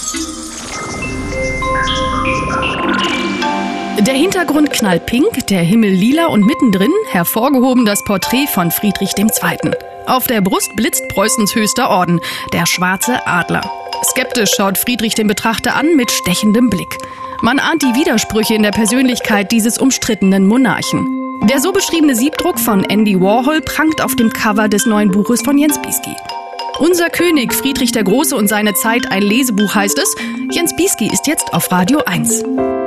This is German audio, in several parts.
Der Hintergrund knallpink, der Himmel lila und mittendrin hervorgehoben das Porträt von Friedrich II. Auf der Brust blitzt Preußens höchster Orden, der schwarze Adler. Skeptisch schaut Friedrich den Betrachter an mit stechendem Blick. Man ahnt die Widersprüche in der Persönlichkeit dieses umstrittenen Monarchen. Der so beschriebene Siebdruck von Andy Warhol prangt auf dem Cover des neuen Buches von Jens Bieski. Unser König, Friedrich der Große und seine Zeit, ein Lesebuch heißt es. Jens Bieski ist jetzt auf Radio 1.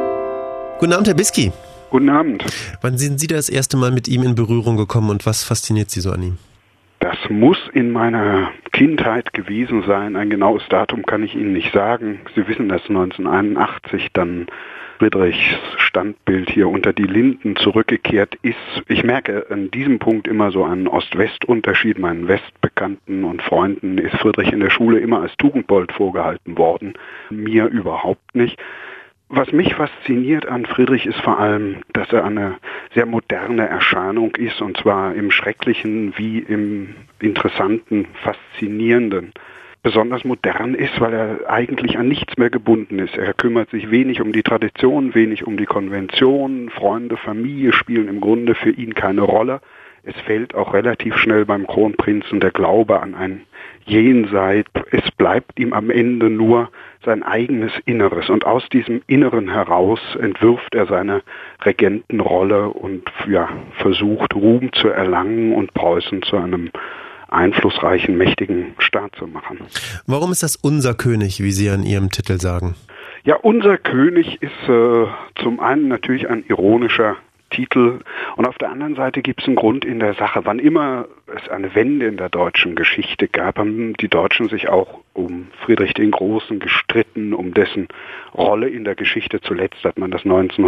Guten Abend, Herr Bieski. Guten Abend. Wann sind Sie das erste Mal mit ihm in Berührung gekommen und was fasziniert Sie so an ihm? Das muss in meiner Kindheit gewesen sein. Ein genaues Datum kann ich Ihnen nicht sagen. Sie wissen, dass 1981 dann Friedrichs Standbild hier unter die Linden zurückgekehrt ist. Ich merke an diesem Punkt immer so einen Ost-West-Unterschied. Meinen Westbekannten und Freunden ist Friedrich in der Schule immer als Tugendbold vorgehalten worden. Mir überhaupt nicht. Was mich fasziniert an Friedrich ist vor allem, dass er eine sehr moderne Erscheinung ist, und zwar im Schrecklichen wie im Interessanten, Faszinierenden. Besonders modern ist, weil er eigentlich an nichts mehr gebunden ist. Er kümmert sich wenig um die Tradition, wenig um die Konvention. Freunde, Familie spielen im Grunde für ihn keine Rolle. Es fällt auch relativ schnell beim Kronprinzen der Glaube an ein Jenseits. Es bleibt ihm am Ende nur sein eigenes Inneres. Und aus diesem Inneren heraus entwirft er seine Regentenrolle und versucht, Ruhm zu erlangen und Preußen zu einem einflussreichen, mächtigen Staat zu machen. Warum ist das unser König, wie Sie an Ihrem Titel sagen? Ja, unser König ist zum einen natürlich ein ironischer Titel und auf der anderen Seite gibt es einen Grund in der Sache. Wann immer es eine Wende in der deutschen Geschichte gab, haben die Deutschen sich auch um Friedrich den Großen gestritten, um dessen Rolle in der Geschichte. Zuletzt hat man das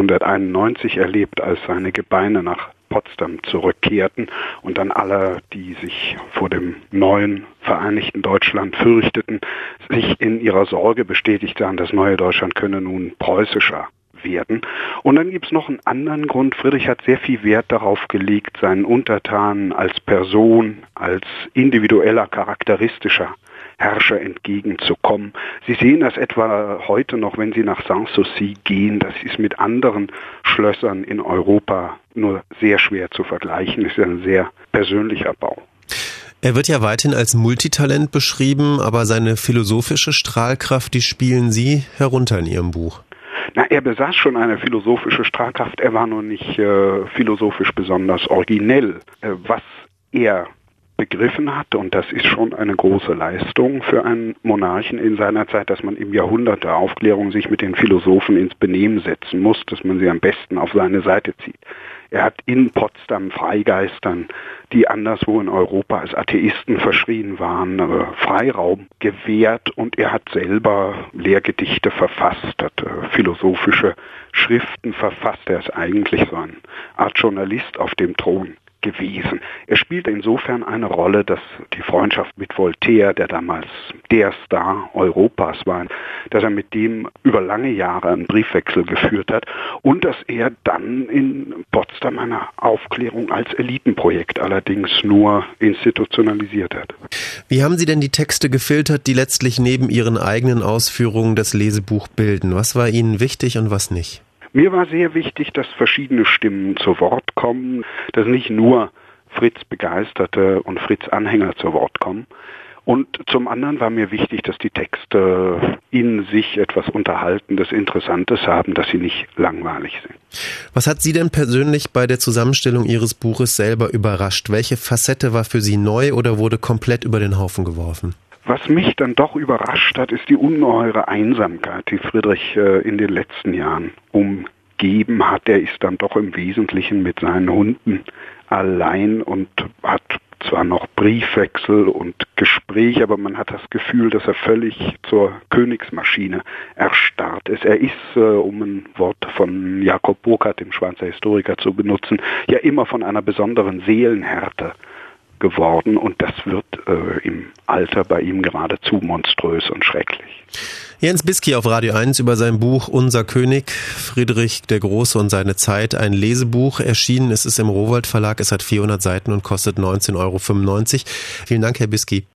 1991 erlebt, als seine Gebeine nach Potsdam zurückkehrten und dann alle, die sich vor dem neuen vereinigten Deutschland fürchteten, sich in ihrer Sorge bestätigt sahen, das neue Deutschland könne nun preußischer werden. Und dann gibt es noch einen anderen Grund. Friedrich hat sehr viel Wert darauf gelegt, seinen Untertanen als Person, als individueller, charakteristischer Herrscher entgegenzukommen. Sie sehen das etwa heute noch, wenn Sie nach Sanssouci gehen. Das ist mit anderen Schlössern in Europa nur sehr schwer zu vergleichen. Es ist ein sehr persönlicher Bau. Er wird ja weithin als Multitalent beschrieben, aber seine philosophische Strahlkraft, die spielen Sie herunter in Ihrem Buch. Er besaß schon eine philosophische Strahlkraft, er war nur nicht philosophisch besonders originell. Was er begriffen hatte, und das ist schon eine große Leistung für einen Monarchen in seiner Zeit, dass man im Jahrhundert der Aufklärung sich mit den Philosophen ins Benehmen setzen muss, dass man sie am besten auf seine Seite zieht. Er hat in Potsdam Freigeistern, die anderswo in Europa als Atheisten verschrien waren, Freiraum gewährt, und er hat selber Lehrgedichte verfasst, hat philosophische Schriften verfasst. Er ist eigentlich so eine Art Journalist auf dem Thron gewesen. Er spielte insofern eine Rolle, dass die Freundschaft mit Voltaire, der damals der Star Europas war, dass er mit dem über lange Jahre einen Briefwechsel geführt hat und dass er dann in Potsdam eine Aufklärung als Elitenprojekt allerdings nur institutionalisiert hat. Wie haben Sie denn die Texte gefiltert, die letztlich neben Ihren eigenen Ausführungen das Lesebuch bilden? Was war Ihnen wichtig und was nicht? Mir war sehr wichtig, dass verschiedene Stimmen zu Wort kommen, dass nicht nur Fritz-Begeisterte und Fritz-Anhänger zu Wort kommen. Und zum anderen war mir wichtig, dass die Texte in sich etwas Unterhaltendes, Interessantes haben, dass sie nicht langweilig sind. Was hat Sie denn persönlich bei der Zusammenstellung Ihres Buches selber überrascht? Welche Facette war für Sie neu oder wurde komplett über den Haufen geworfen? Was mich dann doch überrascht hat, ist die ungeheure Einsamkeit, die Friedrich in den letzten Jahren umgeben hat. Er ist dann doch im Wesentlichen mit seinen Hunden allein und hat zwar noch Briefwechsel und Gespräche, aber man hat das Gefühl, dass er völlig zur Königsmaschine erstarrt ist. Er ist, um ein Wort von Jakob Burckhardt, dem Schweizer Historiker, zu benutzen, ja immer von einer besonderen Seelenhärte geworden, und das wird im Alter bei ihm geradezu monströs und schrecklich. Jens Bieski auf Radio 1 über sein Buch Unser König, Friedrich der Große und seine Zeit, ein Lesebuch. Erschienen ist es im Rowohlt Verlag, es hat 400 Seiten und kostet 19,95 €. Vielen Dank, Herr Bieski.